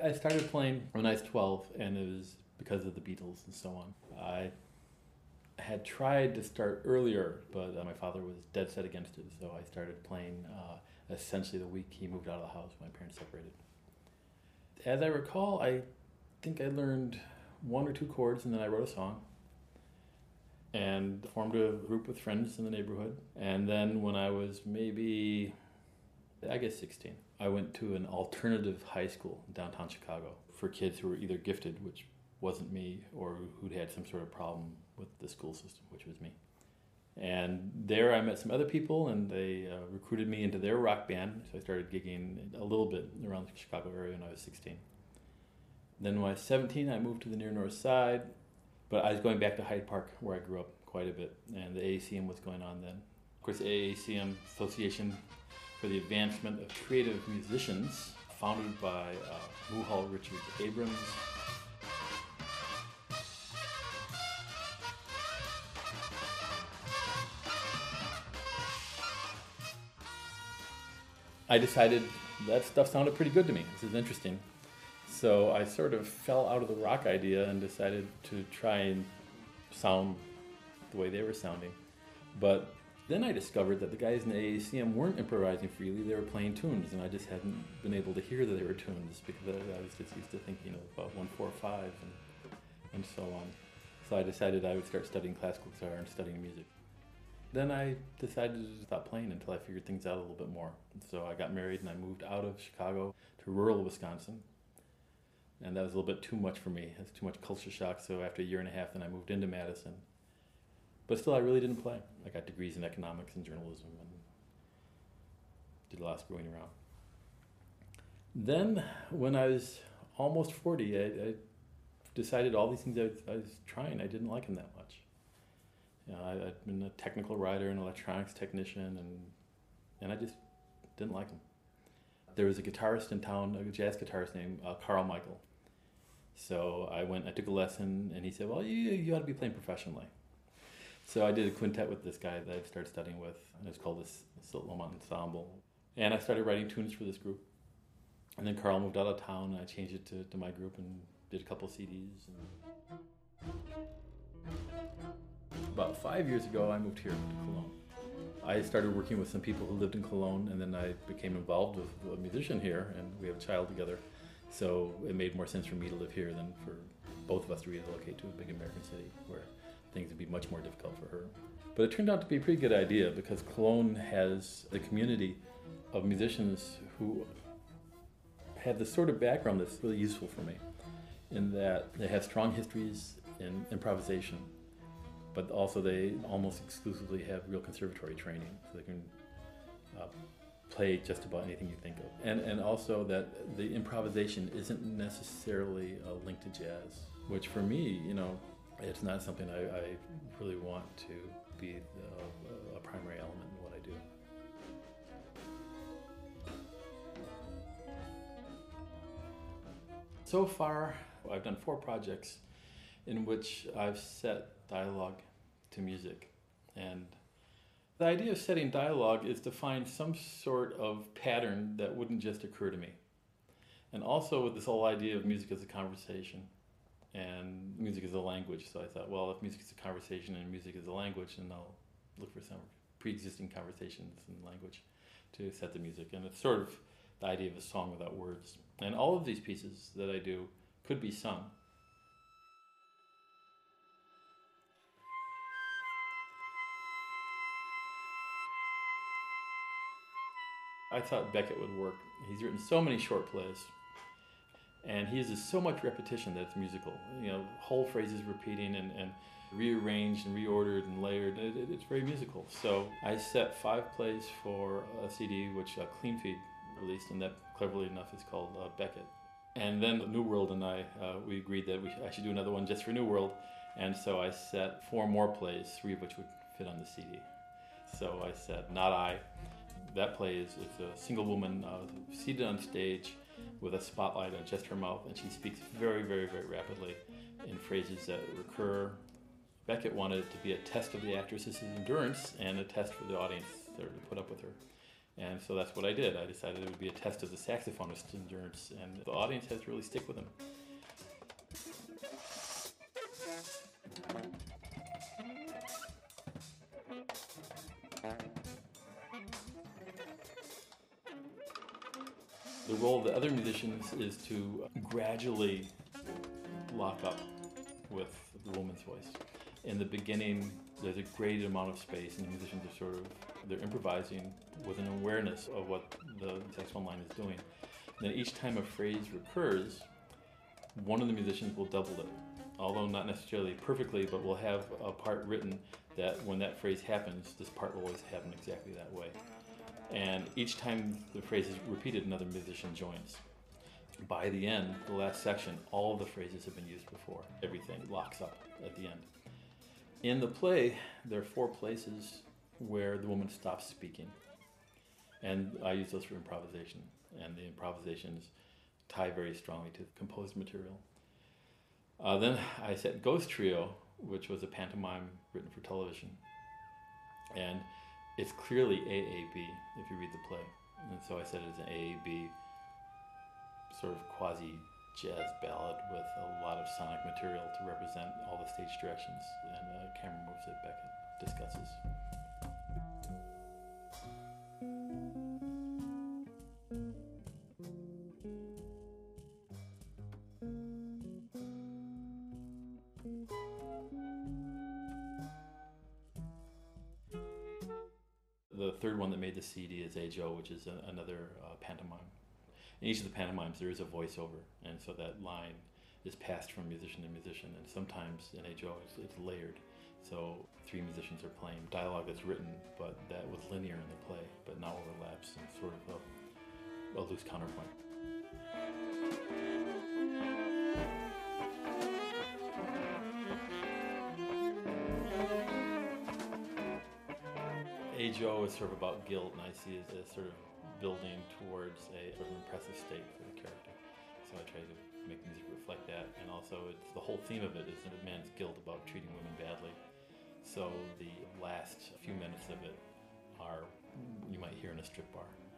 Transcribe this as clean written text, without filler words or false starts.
I started playing when I was 12, and it was because of the Beatles and so on. I had tried to start earlier, but my father was dead set against it, so I started playing essentially the week he moved out of the house when my parents separated. As I recall, I think I learned one or two chords, and then I wrote a song and formed a group with friends in the neighborhood. And then when I was maybe, I guess 16, I went to an alternative high school in downtown Chicago for kids who were either gifted, which wasn't me, or who'd had some sort of problem with the school system, which was me. And there I met some other people, and they recruited me into their rock band, so I started gigging a little bit around the Chicago area when I was 16. Then when I was 17, I moved to the near north side, but I was going back to Hyde Park, where I grew up quite a bit, and the AACM was going on then. Of course, AACM, Association for the Advancement of Creative Musicians, founded by Muhal Richard Abrams. I decided that stuff sounded pretty good to me. This is interesting. So I sort of fell out of the rock idea and decided to try and sound the way they were sounding. But then I discovered that the guys in the AACM weren't improvising freely, they were playing tunes, and I just hadn't been able to hear that they were tunes because I was just used to thinking about 1-4-5 and so on. So I decided I would start studying classical guitar and studying music. Then I decided to stop playing until I figured things out a little bit more. So I got married and I moved out of Chicago to rural Wisconsin. And that was a little bit too much for me. It was too much culture shock. So after a year and a half, then I moved into Madison. But still, I really didn't play. I got degrees in economics and journalism and did a lot of screwing around. Then, when I was almost 40, I decided all these things I was trying, I didn't like them that much. You know, I'd been a technical writer, an electronics technician, and I just didn't like them. There was a guitarist in town, a jazz guitarist named Carl Michael. So I took a lesson, and he said, well, you ought to be playing professionally. So I did a quintet with this guy that I started studying with, and it was called the Lamont Ensemble. And I started writing tunes for this group. And then Carl moved out of town, and I changed it to my group and did a couple CDs. About 5 years ago, I moved here to Cologne. I started working with some people who lived in Cologne, and then I became involved with a musician here, and we have a child together. So it made more sense for me to live here than for both of us to relocate to a big American city where things would be much more difficult for her. But it turned out to be a pretty good idea because Cologne has a community of musicians who have this sort of background that's really useful for me, in that they have strong histories in improvisation, but also they almost exclusively have real conservatory training, so they can play just about anything you think of. And also that the improvisation isn't necessarily linked to jazz, which for me, it's not something I really want to be a primary element in what I do. So far, I've done 4 projects in which I've set dialogue to music. And the idea of setting dialogue is to find some sort of pattern that wouldn't just occur to me. And also with this whole idea of music as a conversation and music as a language. So I thought, well, if music is a conversation and music is a language, then I'll look for some pre-existing conversations in language to set the music. And it's sort of the idea of a song without words. And all of these pieces that I do could be sung. I thought Beckett would work. He's written so many short plays, and he uses so much repetition that it's musical. Whole phrases repeating and rearranged and reordered and layered. It's very musical. So I set 5 plays for a CD which Cleanfeed released, and that, cleverly enough, is called Beckett. And then New World and I, we agreed that I should do another one just for New World, and so I set 4 more plays, 3 of which would fit on the CD. So I said, Not I. That play is a single woman seated on stage with a spotlight on just her mouth, and she speaks very, very, very rapidly in phrases that recur. Beckett wanted it to be a test of the actress's endurance and a test for the audience to put up with her. And so that's what I did. I decided it would be a test of the saxophonist's endurance, and the audience has to really stick with him. The role of the other musicians is to gradually lock up with the woman's voice. In the beginning, there's a great amount of space, and the musicians are they're improvising with an awareness of what the saxophone line is doing. And then each time a phrase recurs, one of the musicians will double it, although not necessarily perfectly, but we'll have a part written that when that phrase happens, this part will always happen exactly that way. And each time the phrase is repeated, another musician joins. By the end, the last section, all of the phrases have been used before. Everything locks up at the end. In the play, there are 4 places where the woman stops speaking. And I use those for improvisation. And the improvisations tie very strongly to composed material. Then I set Ghost Trio, which was a pantomime written for television. And it's clearly AAB if you read the play. And so I said it's an AAB sort of quasi-jazz ballad with a lot of sonic material to represent all the stage directions. And the camera moves it, Beckett discusses. The third one that made the CD is Ajo, which is another pantomime. In each of the pantomimes, there is a voiceover, and so that line is passed from musician to musician, and sometimes in Ajo it's layered. So 3 musicians are playing dialogue that's written, but that was linear in the play, but now overlaps and sort of a loose counterpoint. Ajo is sort of about guilt, and I see it as sort of building towards a sort of impressive state for the character. So I try to make music reflect that, and also it's the whole theme of it is a man's guilt about treating women badly. So the last few minutes of it are, you might hear in a strip bar.